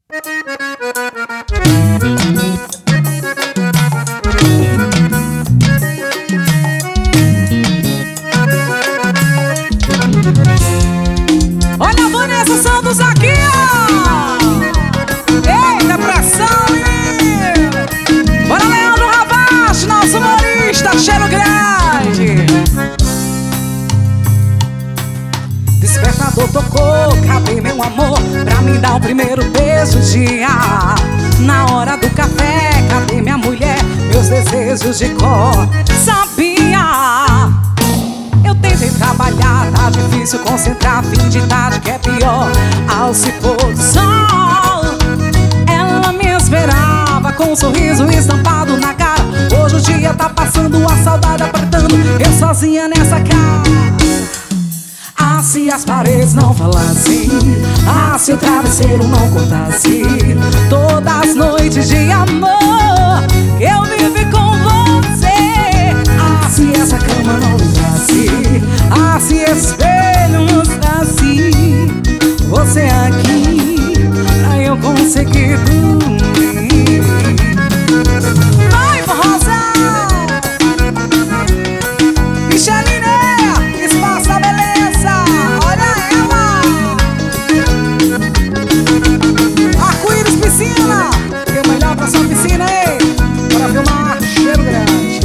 Olha a Vanessa Santos aqui, ó. Eita, pressão, menino. Bora, Leandro Ravache, nosso humorista, cheiro grande. Despertador tocou, cadê meu amor? Pra me dar o primeiro beijo do dia. Na hora do café, cadê minha mulher? Meus desejos de cor, sabia? Eu tentei trabalhar, tá difícil concentrar. Fim de tarde que é pior, ao se pôr do sol. Ela me esperava com um sorriso estampado na cara. Hoje o dia tá passando, a saudade apertando, eu sozinha nessa casa. Ah, se as paredes não falassem, ah, se o travesseiro não contasse todas as noites de amor que eu vivi com você. Ah, se essa cama não lembrasse, ah, se esse espelho mostrasse você aqui pra eu conseguir dormir. Vai, forrozão! Micheline, espaço da beleza, olha ela! Arco-íris piscina, que é o melhor pra sua piscina, hein? Bora filmar, cheiro grande.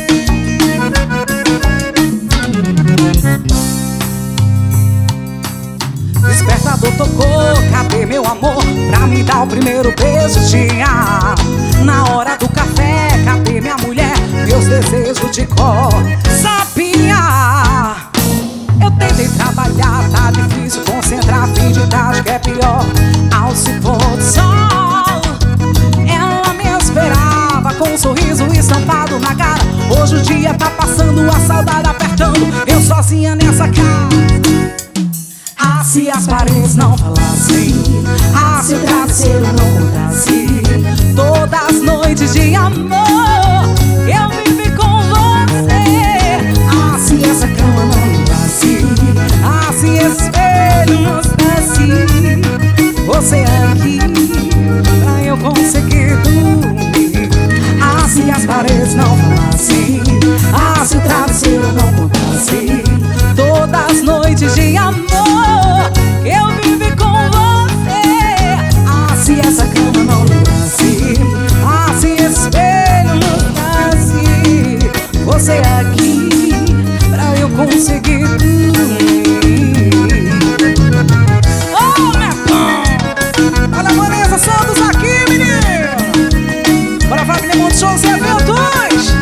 Despertador tocou, cadê meu amor? Pra me dar o primeiro beijo do dia. Na hora do café, cadê minha mulher? Meus desejos de cor, sabia? Eu tentei trabalhar, tá difícil concentrar. Fim de tarde que é pior, ao se pôr do sol. Ela me esperava com um sorriso estampado na cara. Hoje o dia tá passando, a saudade apertando, eu sozinha nessa casa. Ah, se as paredes não falassem, ah, se o travesseiro não contasse todas as noites de amor eu vivi com você. Ah, se essa cama não lembrasse, ah, se esse espelho mostrasse você aqui pra eu conseguir dormir. Ah, se as paredes não falassem, ah, se o travesseiro não contasse todas as noites de amor eu vivi com você. Ah, se essa cama não lembrasse, ah, se esse espelho mostrasse você aqui pra eu conseguir dormir. Oh, meu pão! Olha a Vanessa Santos aqui, menino! Bora, Wagner Monte Shows e Eventos!